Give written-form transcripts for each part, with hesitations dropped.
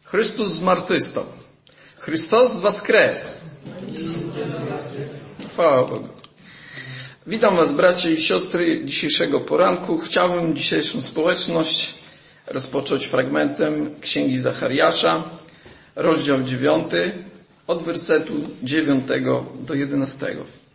Chrystus zmartwychwstał. Chrystus woskres. Chwała Bogu. Witam Was, bracia i siostry, dzisiejszego poranku. Chciałbym dzisiejszą społeczność rozpocząć fragmentem Księgi Zachariasza, rozdział 9, od wersetu 9 do 11.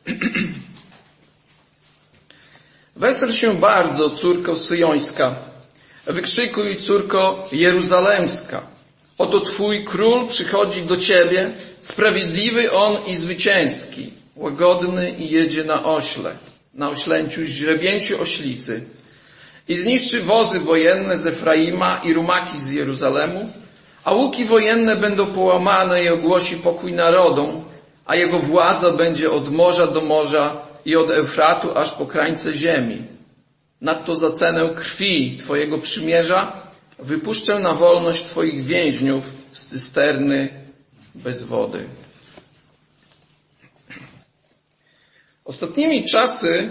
Wesel się bardzo, córko syjońska, wykrzykuj, córko jeruzalemska. Oto Twój król przychodzi do Ciebie, sprawiedliwy on i zwycięski, łagodny i jedzie na ośle, na oślęciu źrebięciu oślicy. I zniszczy wozy wojenne z Efraima i rumaki z Jeruzalemu, a łuki wojenne będą połamane i ogłosi pokój narodom, a jego władza będzie od morza do morza i od Eufratu aż po krańce ziemi. Nadto za cenę krwi Twojego przymierza wypuszczę na wolność Twoich więźniów z cysterny bez wody. Ostatnimi czasy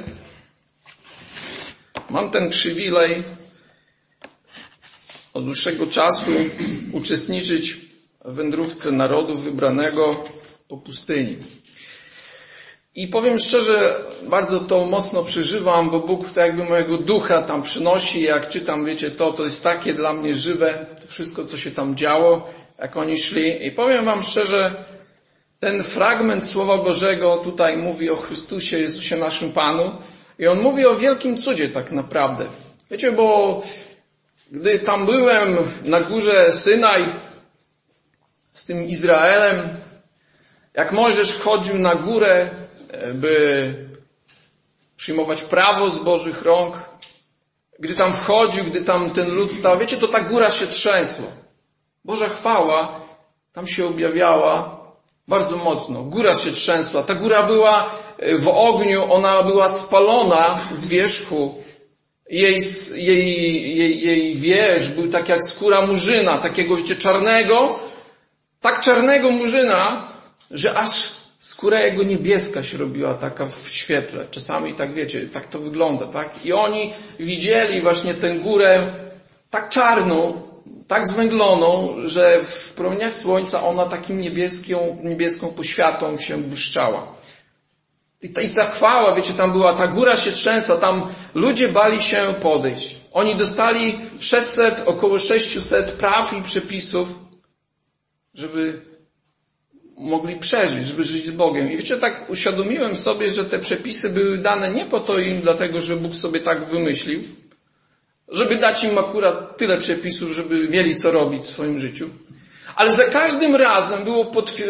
mam ten przywilej od dłuższego czasu uczestniczyć w wędrówce narodu wybranego po pustyni. I powiem szczerze, bardzo to mocno przeżywam, bo Bóg tak jakby mojego ducha tam przynosi. Jak czytam, wiecie, to jest takie dla mnie żywe, to wszystko, co się tam działo, jak oni szli. I powiem Wam szczerze, ten fragment Słowa Bożego tutaj mówi o Chrystusie, Jezusie naszym Panu. I on mówi o wielkim cudzie tak naprawdę. Wiecie, bo gdy tam byłem na górze Synaj z tym Izraelem, jak Mojżesz wchodził na górę, by przyjmować prawo z Bożych rąk, gdy tam wchodził, gdy tam ten lud stał, wiecie, to ta góra się trzęsła. Boża chwała tam się objawiała bardzo mocno. Góra się trzęsła. Ta góra była w ogniu, ona była spalona z wierzchu. Jej wierzch był tak jak skóra murzyna, takiego, wiecie, czarnego, tak czarnego murzyna, że aż skóra jego niebieska się robiła taka w świetle. Czasami tak, wiecie, tak to wygląda, tak? I oni widzieli właśnie tę górę tak czarną, tak zwęgloną, że w promieniach słońca ona takim niebieską poświatą się błyszczała. I ta chwała, wiecie, tam była, ta góra się trzęsła, tam ludzie bali się podejść. Oni dostali około 600 praw i przepisów, żeby mogli przeżyć, żeby żyć z Bogiem. I wiecie, tak uświadomiłem sobie, że te przepisy były dane nie po to im, dlatego, że Bóg sobie tak wymyślił, żeby dać im akurat tyle przepisów, żeby mieli co robić w swoim życiu. Ale za każdym razem było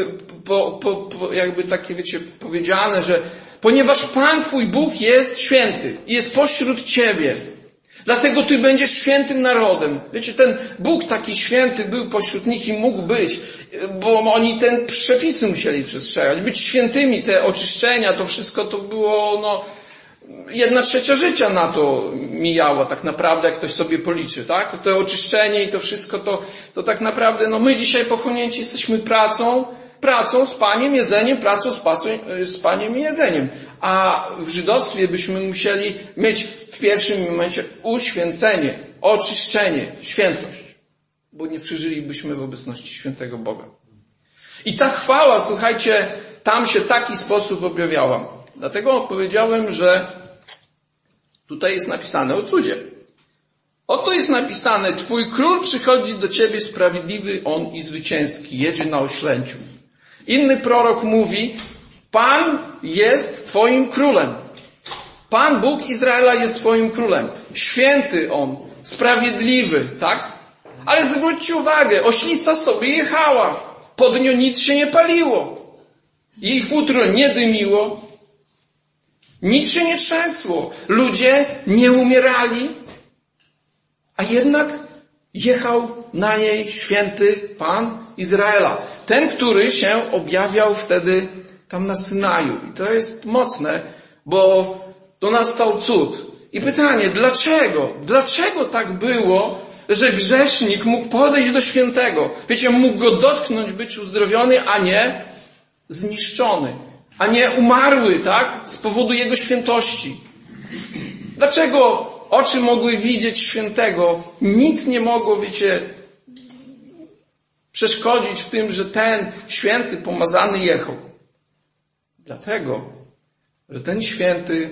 jakby takie, wiecie, powiedziane, że ponieważ Pan Twój Bóg jest święty i jest pośród Ciebie, dlatego Ty będziesz świętym narodem. Wiecie, ten Bóg taki święty był pośród nich i mógł być, bo oni te przepisy musieli przestrzegać. Być świętymi, te oczyszczenia, to wszystko to było, 1/3 życia na to mijało tak naprawdę, jak ktoś sobie policzy, tak? To oczyszczenie i to wszystko to tak naprawdę, my dzisiaj pochłonięci jesteśmy pracą, spaniem, jedzeniem, spaniem i jedzeniem. A w żydostwie byśmy musieli mieć w pierwszym momencie uświęcenie, oczyszczenie, świętość, bo nie przeżylibyśmy w obecności świętego Boga. I ta chwała, słuchajcie, tam się w taki sposób objawiała. Dlatego powiedziałem, że tutaj jest napisane o cudzie. Oto jest napisane, Twój król przychodzi do Ciebie sprawiedliwy, on i zwycięski, jedzie na oślęciu. Inny prorok mówi, Pan jest Twoim królem. Pan Bóg Izraela jest Twoim królem. Święty on, sprawiedliwy, tak? Ale zwróćcie uwagę, oślica sobie jechała. Pod nią nic się nie paliło. Jej futro nie dymiło. Nic się nie trzęsło. Ludzie nie umierali. A jednak jechał na niej święty Pan Izraela. Ten, który się objawiał wtedy tam na Synaju. I to jest mocne, bo to nastał cud. I pytanie, dlaczego? Dlaczego tak było, że grzesznik mógł podejść do świętego? Wiecie, mógł go dotknąć, być uzdrowiony, a nie zniszczony. A nie umarły, tak? Z powodu jego świętości. Dlaczego oczy mogły widzieć świętego? Nic nie mogło, wiecie, przeszkodzić w tym, że ten święty pomazany jechał. Dlatego, że ten święty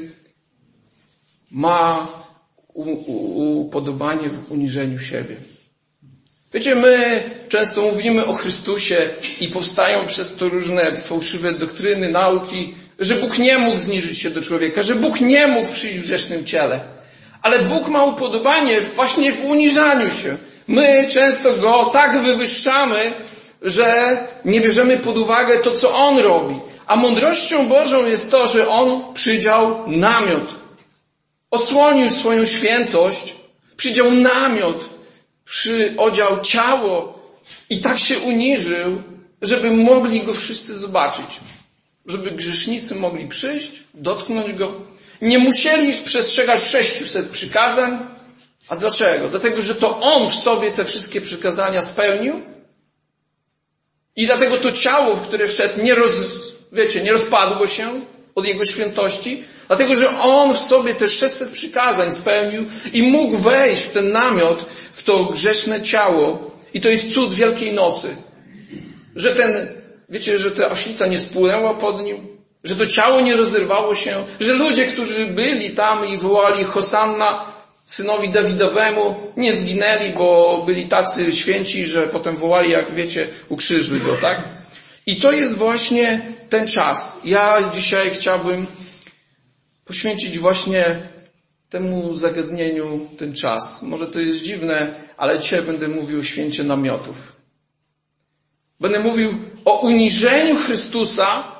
ma upodobanie w uniżeniu siebie. Wiecie, my często mówimy o Chrystusie i powstają przez to różne fałszywe doktryny, nauki, że Bóg nie mógł zniżyć się do człowieka, że Bóg nie mógł przyjść w grzesznym ciele. Ale Bóg ma upodobanie właśnie w uniżaniu się. My często Go tak wywyższamy, że nie bierzemy pod uwagę to, co On robi. A mądrością Bożą jest to, że On przydział namiot. Osłonił swoją świętość, przydział namiot, przyodział ciało i tak się uniżył, żeby mogli Go wszyscy zobaczyć. Żeby grzesznicy mogli przyjść, dotknąć Go. Nie musieli przestrzegać 600 przykazań. A dlaczego? Dlatego, że to On w sobie te wszystkie przykazania spełnił i dlatego to ciało, w które wszedł, nie rozpadło się od Jego świętości, dlatego, że On w sobie te 600 przykazań spełnił i mógł wejść w ten namiot, w to grzeszne ciało. I to jest cud Wielkiej Nocy. Że że ta oślica nie spłynęła pod Nim, że to ciało nie rozerwało się, że ludzie, którzy byli tam i wołali Hosanna synowi Dawidowemu, nie zginęli, bo byli tacy święci, że potem wołali, jak wiecie, ukrzyżuj Go, tak? I to jest właśnie ten czas. Ja dzisiaj chciałbym poświęcić właśnie temu zagadnieniu ten czas. Może to jest dziwne, ale dzisiaj będę mówił o święcie namiotów. Będę mówił o uniżeniu Chrystusa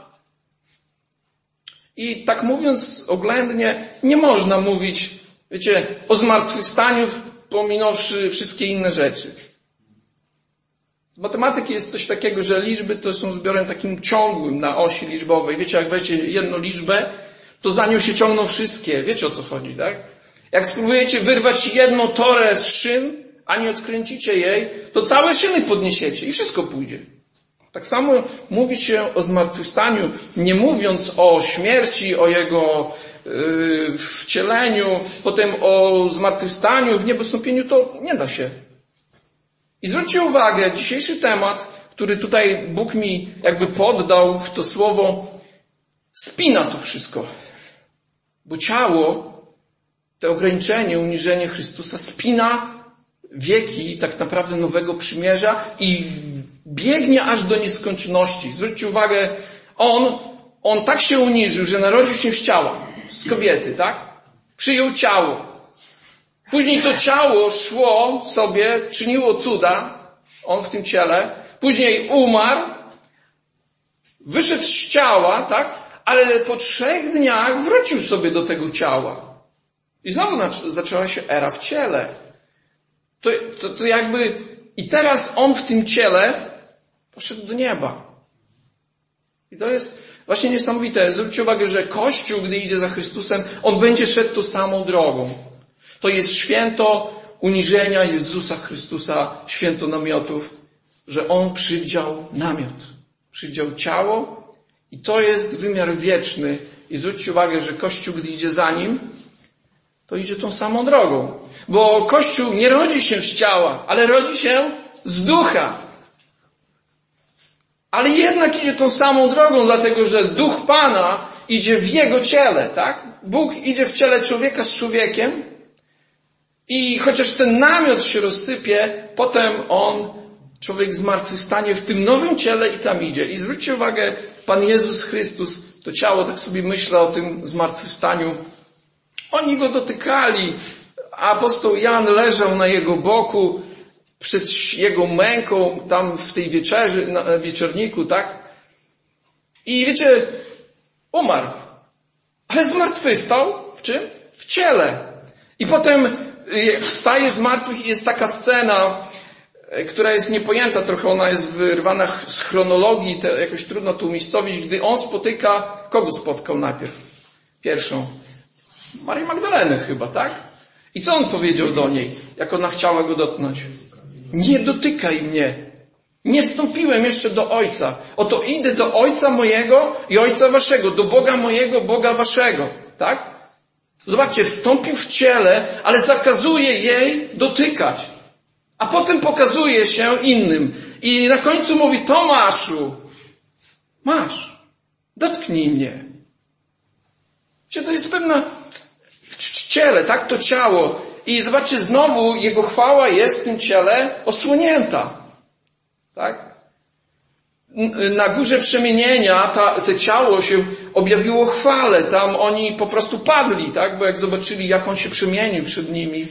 i tak mówiąc oględnie, nie można mówić, wiecie, o zmartwychwstaniu, pominąwszy wszystkie inne rzeczy. Z matematyki jest coś takiego, że liczby to są zbiorem takim ciągłym na osi liczbowej. Wiecie, jak weźcie jedną liczbę, to za nią się ciągną wszystkie. Wiecie, o co chodzi, tak? Jak spróbujecie wyrwać jedną torę z szyn, a nie odkręcicie jej, to całe szyny podniesiecie i wszystko pójdzie. Tak samo mówi się o zmartwychwstaniu, nie mówiąc o śmierci, o Jego wcieleniu, potem o zmartwychwstaniu, w niebostąpieniu, to nie da się. I zwróćcie uwagę, dzisiejszy temat, który tutaj Bóg mi jakby poddał w to słowo, spina to wszystko. Bo ciało, to ograniczenie, uniżenie Chrystusa spina wieki tak naprawdę nowego przymierza i biegnie aż do nieskończoności. Zwróćcie uwagę, on tak się uniżył, że narodził się z ciała, z kobiety, tak? Przyjął ciało. Później to ciało szło sobie, czyniło cuda, on w tym ciele. Później umarł, wyszedł z ciała, tak? Ale po 3 dniach wrócił sobie do tego ciała. I znowu zaczęła się era w ciele. To jakby... I teraz on w tym ciele poszedł do nieba. I to jest właśnie niesamowite. Zwróćcie uwagę, że Kościół, gdy idzie za Chrystusem, on będzie szedł tą samą drogą. To jest święto uniżenia Jezusa Chrystusa, święto namiotów, że On przywdział namiot, przywdział ciało i to jest wymiar wieczny. I zwróćcie uwagę, że Kościół, gdy idzie za Nim, to idzie tą samą drogą. Bo Kościół nie rodzi się z ciała, ale rodzi się z ducha. Ale jednak idzie tą samą drogą, dlatego że Duch Pana idzie w Jego ciele, tak? Bóg idzie w ciele człowieka z człowiekiem i chociaż ten namiot się rozsypie, potem człowiek zmartwychwstanie w tym nowym ciele i tam idzie. I zwróćcie uwagę, Pan Jezus Chrystus, to ciało, tak sobie myślę o tym zmartwychwstaniu, oni Go dotykali, a apostoł Jan leżał na Jego boku przed Jego męką, tam w tej wieczerzy, na wieczorniku, tak? I wiecie, umarł. Ale zmartwychwstał w czym? W ciele. I potem wstaje z martwych i jest taka scena, która jest niepojęta trochę, ona jest wyrwana z chronologii, jakoś trudno tu umiejscowić, gdy on spotyka, kogo spotkał najpierw? Pierwszą. Marię Magdalenę chyba, tak? I co on powiedział do niej, jak ona chciała go dotknąć? Nie dotykaj mnie. Nie wstąpiłem jeszcze do Ojca. Oto idę do Ojca mojego i Ojca waszego, do Boga mojego, Boga waszego. Tak? Zobaczcie, wstąpił w ciele, ale zakazuje jej dotykać. A potem pokazuje się innym. I na końcu mówi, Tomaszu, masz, dotknij mnie. To jest pewna w ciele, tak? To ciało. I zobaczcie, znowu Jego chwała jest w tym ciele osłonięta. Tak? Na górze przemienienia to ciało się objawiło chwale. Tam oni po prostu padli, tak? Bo jak zobaczyli, jak On się przemienił przed nimi.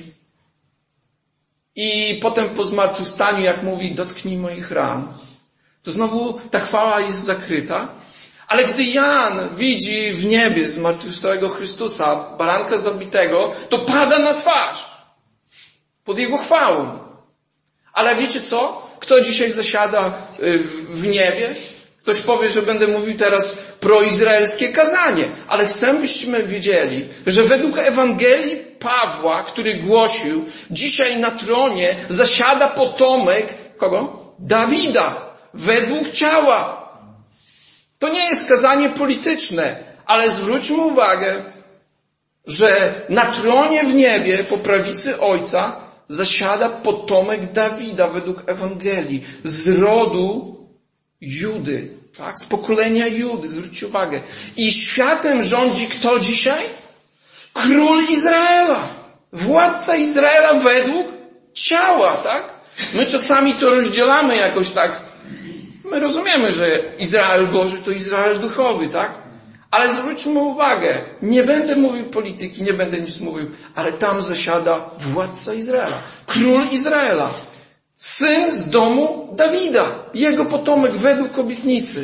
I potem po zmartwychwstaniu, jak mówi, dotknij moich ran. To znowu ta chwała jest zakryta. Ale gdy Jan widzi w niebie zmartwychwstałego Chrystusa, baranka zabitego, to pada na twarz. Pod Jego chwałą. Ale wiecie co? Kto dzisiaj zasiada w niebie? Ktoś powie, że będę mówił teraz proizraelskie kazanie. Ale chcę, byśmy wiedzieli, że według Ewangelii Pawła, który głosił, dzisiaj na tronie zasiada potomek, kogo? Dawida. Według ciała. To nie jest kazanie polityczne, ale zwróćmy uwagę, że na tronie w niebie po prawicy Ojca zasiada potomek Dawida według Ewangelii z rodu Judy, tak? Z pokolenia Judy, zwróćcie uwagę. I światem rządzi kto dzisiaj? Król Izraela. Władca Izraela według ciała, tak? My czasami to rozdzielamy jakoś tak. My rozumiemy, że Izrael Boży to Izrael duchowy, tak? Ale zwróćmy uwagę, nie będę mówił polityki, nie będę nic mówił, ale tam zasiada władca Izraela, król Izraela, syn z domu Dawida, jego potomek według obietnicy.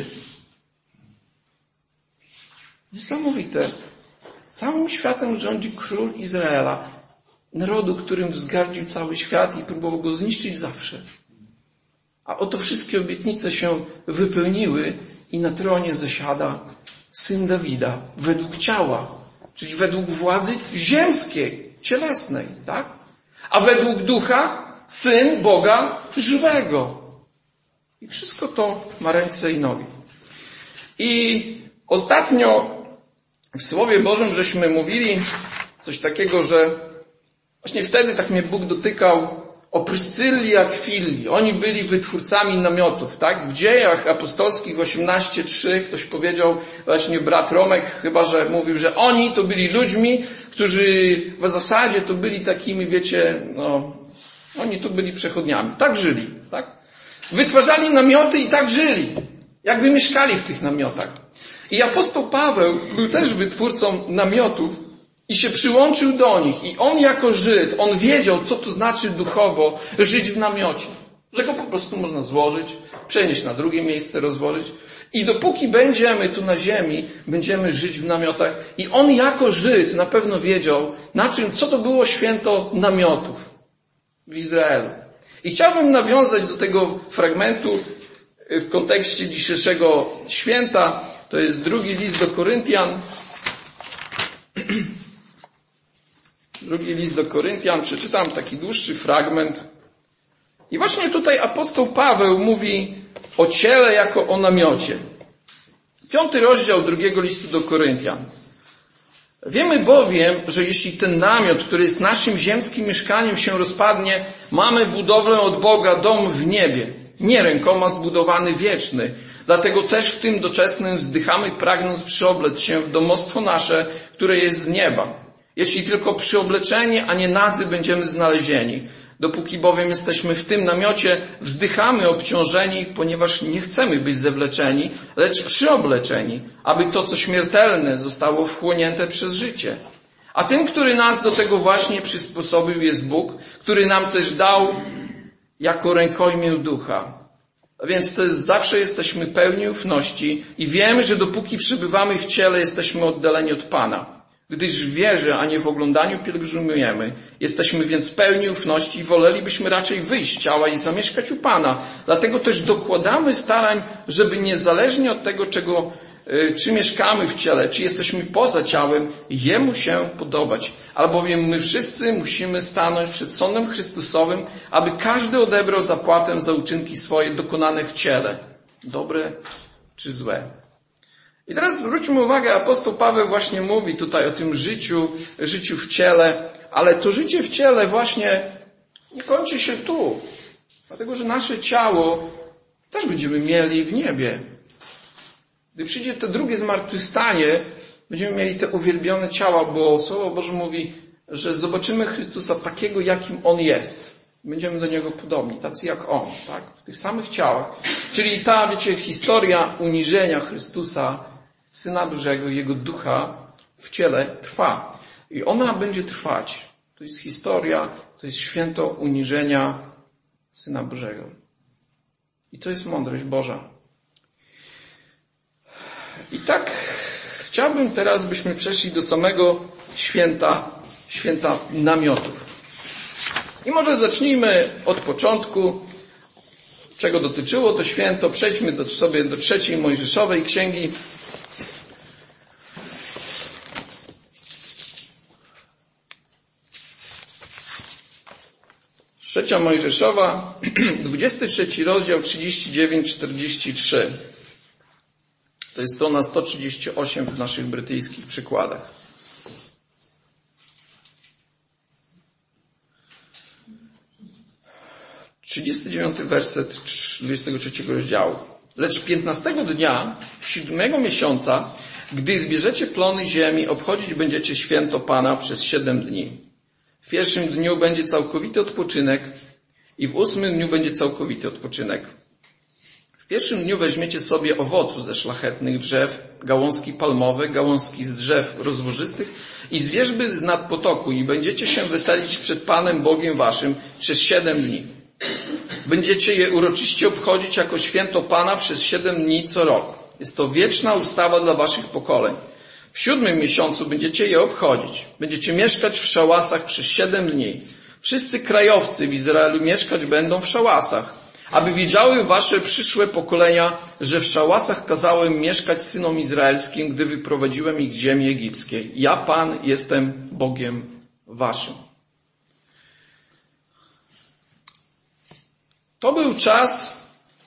Niesamowite. Całym światem rządzi król Izraela, narodu, którym wzgardził cały świat i próbował go zniszczyć zawsze. A oto wszystkie obietnice się wypełniły i na tronie zasiada syn Dawida według ciała, czyli według władzy ziemskiej, cielesnej, tak? A według ducha syn Boga żywego. I wszystko to ma ręce i nogi. I ostatnio w Słowie Bożym żeśmy mówili coś takiego, że właśnie wtedy tak mnie Bóg dotykał o Pryscylli i Akwili. Oni byli wytwórcami namiotów, tak? W Dziejach Apostolskich 18:3 ktoś powiedział, właśnie brat Romek chyba, że mówił, że oni to byli ludźmi, którzy w zasadzie to byli takimi, wiecie, oni tu byli przechodniami. Tak żyli, tak? Wytwarzali namioty i tak żyli. Jakby mieszkali w tych namiotach. I apostoł Paweł był też wytwórcą namiotów i się przyłączył do nich. I on jako Żyd, on wiedział, co to znaczy duchowo żyć w namiocie. Że go po prostu można złożyć, przenieść na drugie miejsce, rozłożyć. I dopóki będziemy tu na ziemi, będziemy żyć w namiotach. I on jako Żyd na pewno wiedział, co to było święto namiotów w Izraelu. I chciałbym nawiązać do tego fragmentu w kontekście dzisiejszego święta. To jest 2 list do Koryntian. 2 list do Koryntian, przeczytam taki dłuższy fragment. I właśnie tutaj apostoł Paweł mówi o ciele jako o namiocie. 5 rozdział 2 listu do Koryntian. Wiemy bowiem, że jeśli ten namiot, który jest naszym ziemskim mieszkaniem, się rozpadnie, mamy budowlę od Boga, dom w niebie, nie rękoma zbudowany, wieczny. Dlatego też w tym doczesnym wzdychamy, pragnąc przyoblec się w domostwo nasze, które jest z nieba. Jeśli tylko przyobleczeni, a nie nadzy będziemy znalezieni. Dopóki bowiem jesteśmy w tym namiocie, wzdychamy obciążeni, ponieważ nie chcemy być zewleczeni, lecz przyobleczeni, aby to, co śmiertelne, zostało wchłonięte przez życie. A tym, który nas do tego właśnie przysposobił, jest Bóg, który nam też dał jako rękojmię ducha. A więc to jest, zawsze jesteśmy pełni ufności i wiemy, że dopóki przebywamy w ciele, jesteśmy oddaleni od Pana. Gdyż w wierze, a nie w oglądaniu pielgrzymujemy. Jesteśmy więc pełni ufności i wolelibyśmy raczej wyjść z ciała i zamieszkać u Pana. Dlatego też dokładamy starań, żeby niezależnie od tego, czy mieszkamy w ciele, czy jesteśmy poza ciałem, Jemu się podobać. Albowiem my wszyscy musimy stanąć przed sądem Chrystusowym, aby każdy odebrał zapłatę za uczynki swoje dokonane w ciele. Dobre czy złe. I teraz zwróćmy uwagę, apostoł Paweł właśnie mówi tutaj o tym życiu w ciele, ale to życie w ciele właśnie nie kończy się tu. Dlatego, że nasze ciało też będziemy mieli w niebie. Gdy przyjdzie to drugie zmartwychwstanie, będziemy mieli te uwielbione ciała, bo Słowo Boże mówi, że zobaczymy Chrystusa takiego, jakim On jest. Będziemy do Niego podobni, tacy jak On, tak? W tych samych ciałach. Czyli ta, wiecie, historia uniżenia Chrystusa, Syna Bożego, Jego Ducha w ciele trwa. I ona będzie trwać. To jest historia, to jest święto uniżenia Syna Bożego. I to jest mądrość Boża. I tak chciałbym teraz, byśmy przeszli do samego święta namiotów. I może zacznijmy od początku, czego dotyczyło to święto. Przejdźmy sobie do 3 Mojżeszowej księgi. Trzecia Mojżeszowa, 23 rozdział, 39-43. To jest strona 138 w naszych brytyjskich przykładach. 39 werset 23 rozdziału. Lecz 15 dnia 7 miesiąca, gdy zbierzecie plony ziemi, obchodzić będziecie święto Pana przez 7 dni. W pierwszym dniu będzie całkowity odpoczynek i w 8 dniu będzie całkowity odpoczynek. W pierwszym dniu weźmiecie sobie owocu ze szlachetnych drzew, gałązki palmowe, gałązki z drzew rozłożystych i z wierzby z nad potoku i będziecie się weselić przed Panem Bogiem waszym przez 7 dni. Będziecie je uroczyście obchodzić jako święto Pana przez 7 dni co rok. Jest to wieczna ustawa dla waszych pokoleń. W 7 miesiącu będziecie je obchodzić. Będziecie mieszkać w szałasach przez 7 dni. Wszyscy krajowcy w Izraelu mieszkać będą w szałasach, aby wiedziały wasze przyszłe pokolenia, że w szałasach kazałem mieszkać synom izraelskim, gdy wyprowadziłem ich z ziemi egipskiej. Ja, Pan, jestem Bogiem waszym. To był czas,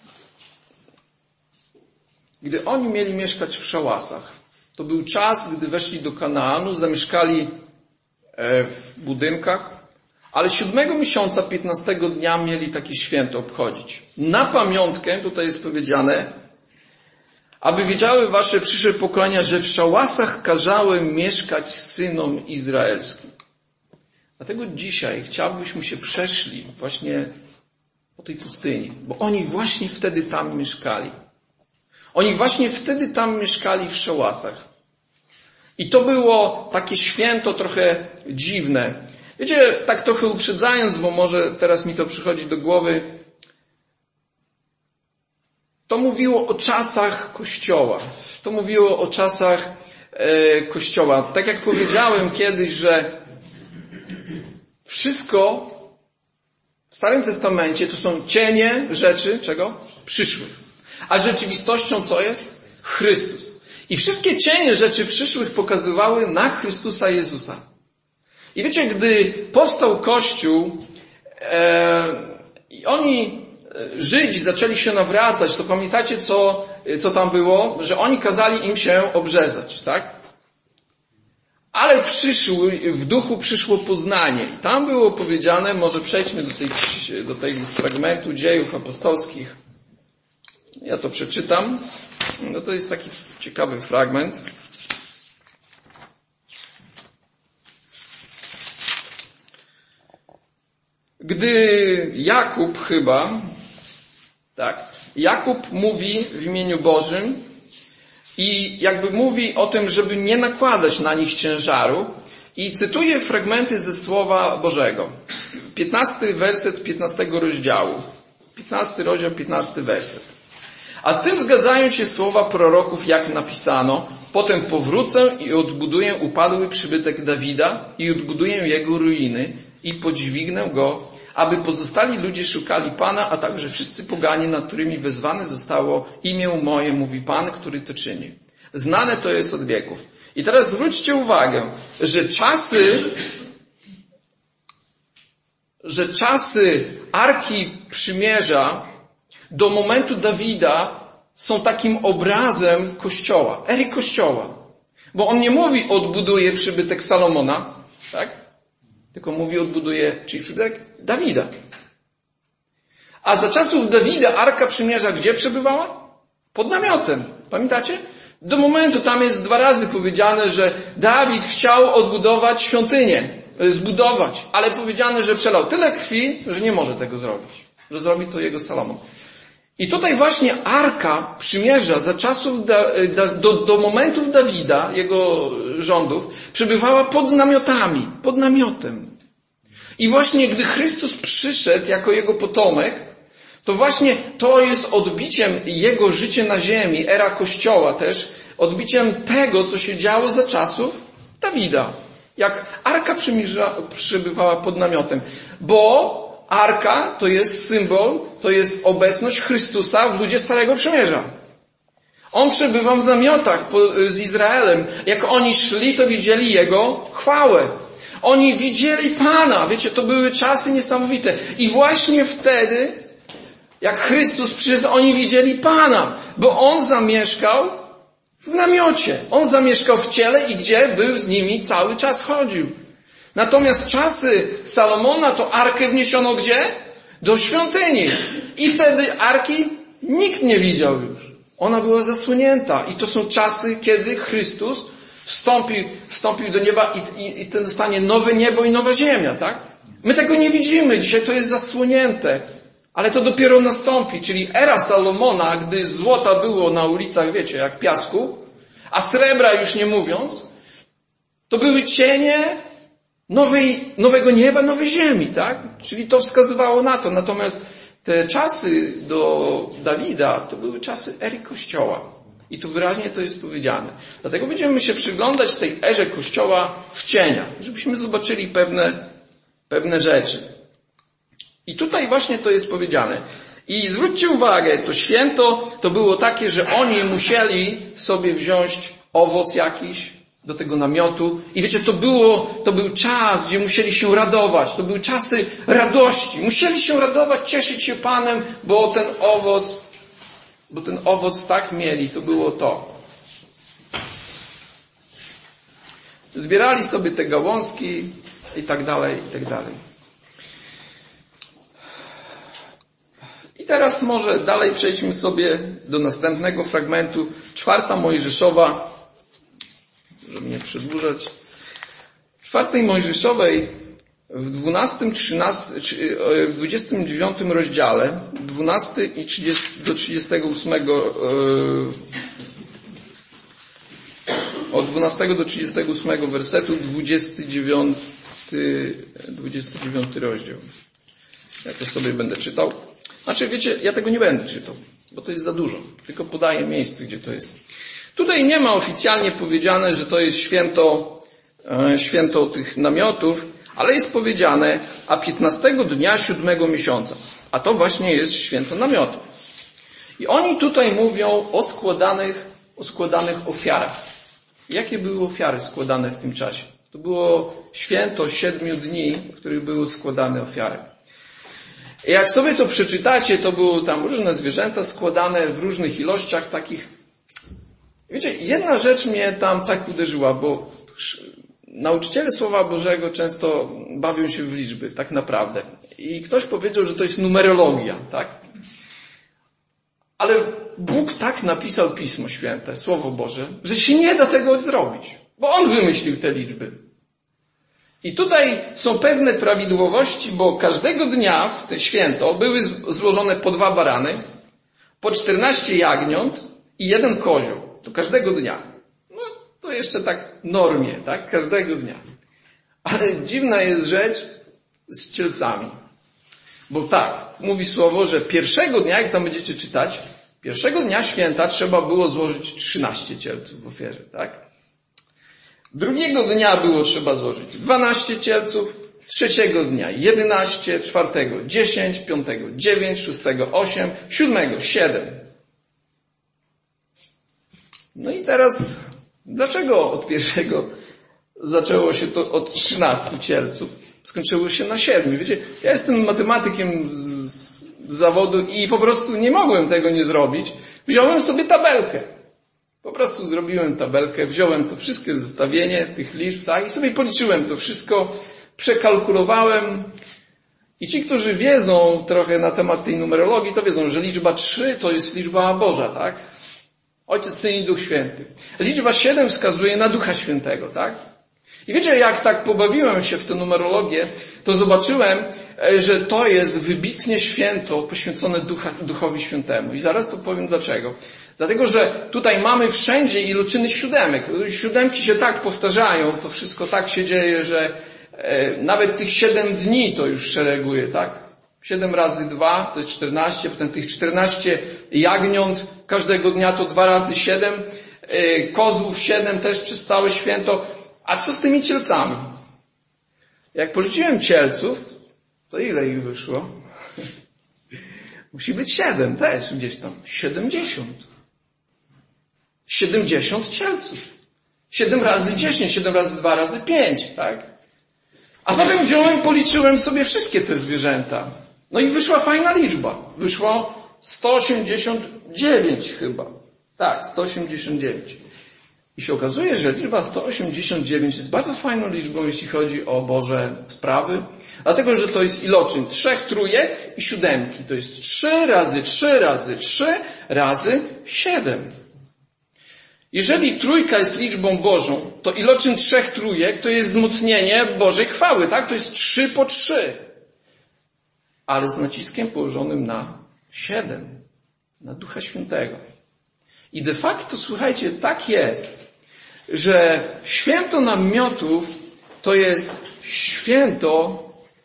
gdy oni mieli mieszkać w szałasach. To był czas, gdy weszli do Kanaanu, zamieszkali w budynkach, ale 7 miesiąca, 15 dnia mieli takie święto obchodzić. Na pamiątkę, tutaj jest powiedziane, aby wiedziały wasze przyszłe pokolenia, że w szałasach kazałem mieszkać synom izraelskim. Dlatego dzisiaj chciałbyśmy się przeszli właśnie po tej pustyni, bo oni właśnie wtedy tam mieszkali. Oni właśnie wtedy tam mieszkali w szałasach. I to było takie święto trochę dziwne. Wiecie, tak trochę uprzedzając, bo może teraz mi to przychodzi do głowy, to mówiło o czasach Kościoła. To mówiło o czasach Kościoła. Tak jak powiedziałem kiedyś, że wszystko w Starym Testamencie to są cienie rzeczy, czego? Przyszłych. A rzeczywistością co jest? Chrystus. I wszystkie cienie rzeczy przyszłych pokazywały na Chrystusa Jezusa. I wiecie, gdy powstał Kościół i oni, Żydzi, zaczęli się nawracać, to pamiętacie, co tam było? Że oni kazali im się obrzezać, tak? Ale w duchu przyszło poznanie. I tam było powiedziane, może przejdźmy do tego fragmentu Dziejów Apostolskich. Ja to przeczytam. No to jest taki ciekawy fragment. Gdy Jakub Jakub mówi w imieniu Bożym i jakby mówi o tym, żeby nie nakładać na nich ciężaru i cytuje fragmenty ze Słowa Bożego. 15 werset 15 rozdziału. 15 rozdział, 15 werset. A z tym zgadzają się słowa proroków, jak napisano: potem powrócę i odbuduję upadły przybytek Dawida i odbuduję jego ruiny i podźwignę go, aby pozostali ludzie szukali Pana, a także wszyscy poganie, nad którymi wezwane zostało imię moje, mówi Pan, który to czyni. Znane to jest od wieków. I teraz zwróćcie uwagę, że czasy Arki Przymierza do momentu Dawida są takim obrazem Kościoła, ery Kościoła. Bo on nie mówi odbuduje przybytek Salomona, tak? Tylko mówi odbuduje czyj przybytek? Dawida. A za czasów Dawida Arka Przymierza gdzie przebywała? Pod namiotem. Pamiętacie? Do momentu tam jest 2 razy powiedziane, że Dawid chciał odbudować świątynię, zbudować, ale powiedziane, że przelał tyle krwi, że nie może tego zrobić. Że zrobi to jego Salomon. I tutaj właśnie Arka Przymierza za czasów do momentów Dawida, jego rządów, przebywała pod namiotami, pod namiotem. I właśnie gdy Chrystus przyszedł jako jego potomek, to właśnie to jest odbiciem jego życia na ziemi, era Kościoła też, odbiciem tego, co się działo za czasów Dawida. Jak Arka Przymierza przebywała pod namiotem. Bo Arka to jest symbol, to jest obecność Chrystusa w ludzie Starego Przymierza. On przebywał w namiotach z Izraelem. Jak oni szli, to widzieli Jego chwałę. Oni widzieli Pana. Wiecie, to były czasy niesamowite. I właśnie wtedy, jak Chrystus przyszedł, oni widzieli Pana. Bo On zamieszkał w namiocie. On zamieszkał w ciele i gdzie? Był z nimi, cały czas chodził. Natomiast czasy Salomona to Arkę wniesiono gdzie? Do świątyni. I wtedy Arki nikt nie widział już. Ona była zasłonięta. I to są czasy, kiedy Chrystus wstąpił do nieba i ten zostanie nowe niebo i nowa ziemia, tak? My tego nie widzimy. Dzisiaj to jest zasłonięte. Ale to dopiero nastąpi. Czyli era Salomona, gdy złota było na ulicach, wiecie, jak piasku, a srebra już nie mówiąc, to były cienie nowego nieba, nowej ziemi, tak? Czyli to wskazywało na to. Natomiast te czasy do Dawida to były czasy ery Kościoła. I tu wyraźnie to jest powiedziane. Dlatego będziemy się przyglądać tej erze Kościoła w cieniach, żebyśmy zobaczyli pewne rzeczy. I tutaj właśnie to jest powiedziane. I zwróćcie uwagę, to święto to było takie, że oni musieli sobie wziąć owoc jakiś do tego namiotu. I wiecie, to był czas, gdzie musieli się radować. To były czasy radości. Musieli się radować, cieszyć się Panem, bo ten owoc tak mieli. To było to. Zbierali sobie te gałązki i tak dalej, i tak dalej. I teraz może dalej przejdźmy sobie do następnego fragmentu. 4 Mojżeszowa, żeby nie przedłużać. W 4 Mojżeszowej w 29 rozdziale, 12 i 30, do 38, od 12 do 38 wersetu, 29 rozdział. Ja to sobie będę czytał. Znaczy, wiecie, ja tego nie będę czytał, bo to jest za dużo. Tylko podaję miejsce, gdzie to jest. Tutaj nie ma oficjalnie powiedziane, że to jest święto tych namiotów, ale jest powiedziane, a 15 dnia 7 miesiąca. A to właśnie jest święto namiotów. I oni tutaj mówią o składanych ofiarach. Jakie były ofiary składane w tym czasie? To było święto 7 dni, w których były składane ofiary. I jak sobie to przeczytacie, to były tam różne zwierzęta składane w różnych ilościach takich. Wiecie, jedna rzecz mnie tam tak uderzyła, bo nauczyciele Słowa Bożego często bawią się w liczby, tak naprawdę. I ktoś powiedział, że to jest numerologia, tak? Ale Bóg tak napisał Pismo Święte, Słowo Boże, że się nie da tego zrobić, bo On wymyślił te liczby. I tutaj są pewne prawidłowości, bo każdego dnia w te święto były złożone po 2 barany, po 14 jagniąt i 1 kozioł. To każdego dnia. No to jeszcze tak normie, tak? Każdego dnia. Ale dziwna jest rzecz z cielcami. Bo tak, mówi Słowo, że pierwszego dnia, jak tam będziecie czytać, pierwszego dnia święta trzeba było złożyć 13 cielców w ofierze, tak? Drugiego dnia było trzeba złożyć 12 cielców, trzeciego dnia 11, czwartego 10, piątego 9, szóstego 8, siódmego 7. No i teraz, dlaczego od pierwszego zaczęło się to od 13 cielców, skończyło się na 7? Wiecie, ja jestem matematykiem z zawodu i po prostu nie mogłem tego nie zrobić. Wziąłem sobie tabelkę. Po prostu zrobiłem tabelkę, wziąłem to wszystkie zestawienie tych liczb, tak, i sobie policzyłem to wszystko, przekalkulowałem I ci, którzy wiedzą trochę na temat tej numerologii, to wiedzą, że liczba 3 to jest liczba Boża, tak? Ojciec, Syn i Duch Święty. Liczba 7 wskazuje na Ducha Świętego, tak? I wiecie, jak tak pobawiłem się w tę numerologię, to zobaczyłem, że to jest wybitnie święto poświęcone Duchowi Świętemu. I zaraz to powiem dlaczego. Dlatego, że tutaj mamy wszędzie iloczyny siódemek. Siódemki się tak powtarzają, to wszystko tak się dzieje, że nawet tych 7 dni to już szereguje, tak? 7 razy 2 to jest 14, potem tych 14 jagniąt każdego dnia to 2 razy 7, kozłów 7 też przez całe święto. A co z tymi cielcami? Jak policzyłem cielców, to ile ich wyszło? Musi być 7 też gdzieś tam. 70. 70 cielców. 7 razy 10, 7 razy 2 razy 5, tak? A potem wziąłem, policzyłem sobie wszystkie te zwierzęta. No i wyszła fajna liczba. Wyszło 189 chyba. Tak, 189. I się okazuje, że liczba 189 jest bardzo fajną liczbą, jeśli chodzi o Boże sprawy. Dlatego, że to jest iloczyn 3 trójek i 7. To jest 3 razy 3 razy 3 razy 7. Jeżeli trójka jest liczbą Bożą, to iloczyn 3 trójek to jest wzmocnienie Bożej chwały, tak? To jest 3 po 3. Ale z naciskiem położonym na 7. Na Ducha Świętego. I de facto, słuchajcie, tak jest, że święto namiotów to jest święto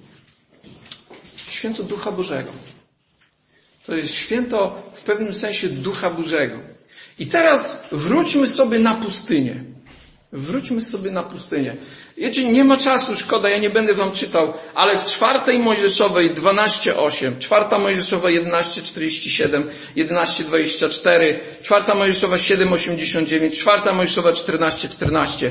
Ducha Bożego. To jest święto w pewnym sensie Ducha Bożego. I teraz wróćmy sobie na pustynię. Wróćmy sobie na pustynię. Wiecie, nie ma czasu, szkoda, ja nie będę wam czytał, ale w 4 Mojżeszowej 12:8, 4 Mojżeszowa 11:47, 11:24, 4 Mojżeszowa 7:89, 4 Mojżeszowa 14:14.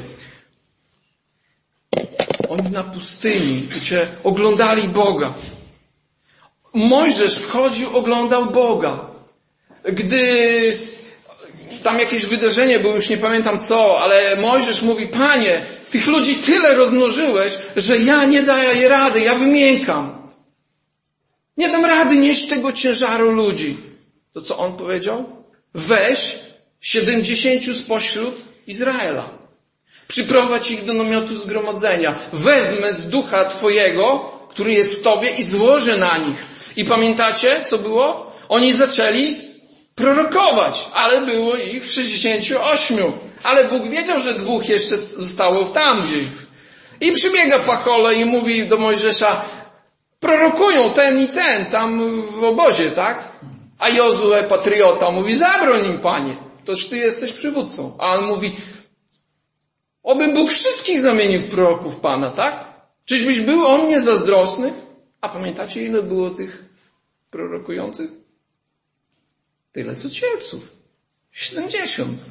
Oni na pustyni, wiecie, oglądali Boga. Mojżesz wchodził, oglądał Boga. Gdy tam jakieś wydarzenie było, już nie pamiętam co, ale Mojżesz mówi, Panie, tych ludzi tyle rozmnożyłeś, że ja nie daję rady, ja wymiękam. Nie dam rady nieść tego ciężaru ludzi. To co on powiedział? Weź 70 spośród Izraela. Przyprowadź ich do namiotu zgromadzenia. Wezmę z ducha Twojego, który jest w Tobie i złożę na nich. I pamiętacie, co było? Oni zaczęli prorokować, ale było ich 68. Ale Bóg wiedział, że 2 jeszcze zostało tam gdzieś. I przybiega Pachole i mówi do Mojżesza, prorokują ten i ten tam w obozie, tak? A Jozue, patriota, mówi, zabroń im, Panie, toż Ty jesteś przywódcą. A on mówi, oby Bóg wszystkich zamienił w proroków Pana, tak? Czyżbyś był o mnie zazdrosny? A pamiętacie, ile było tych prorokujących? Tyle co cielców. 70.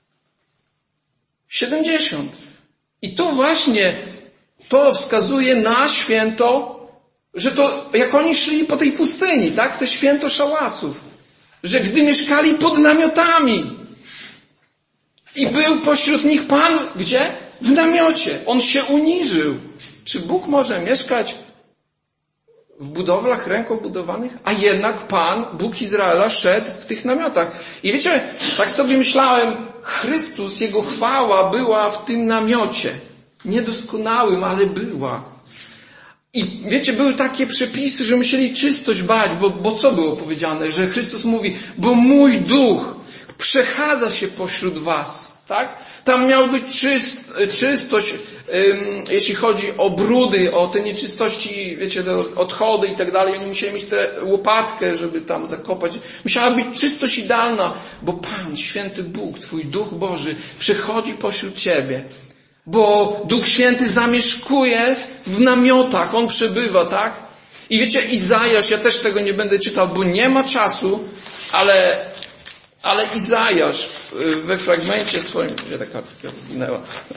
70. I tu właśnie to wskazuje na święto, że to jak oni szli po tej pustyni, tak? To święto szałasów. Że gdy mieszkali pod namiotami i był pośród nich Pan, gdzie? W namiocie. On się uniżył. Czy Bóg może mieszkać w budowlach ręką budowanych? A jednak Pan, Bóg Izraela, szedł w tych namiotach. I wiecie, tak sobie myślałem, Chrystus, Jego chwała była w tym namiocie. Niedoskonałym, ale była. I wiecie, były takie przepisy, że musieli czystość bać, bo co było powiedziane? Że Chrystus mówi, bo mój duch przechadza się pośród was. Tak? Tam miała być czystość, jeśli chodzi o brudy, o te nieczystości, wiecie, te odchody i tak dalej. Oni musieli mieć tę łopatkę, żeby tam zakopać. Musiała być czystość idealna, bo Pan, święty Bóg, Twój Duch Boży przychodzi pośród Ciebie. Bo Duch Święty zamieszkuje w namiotach, On przebywa, tak? I wiecie, Izajasz, ja też tego nie będę czytał, bo nie ma czasu, ale Izajasz we fragmencie swoim, gdzie ta kartka zginęła?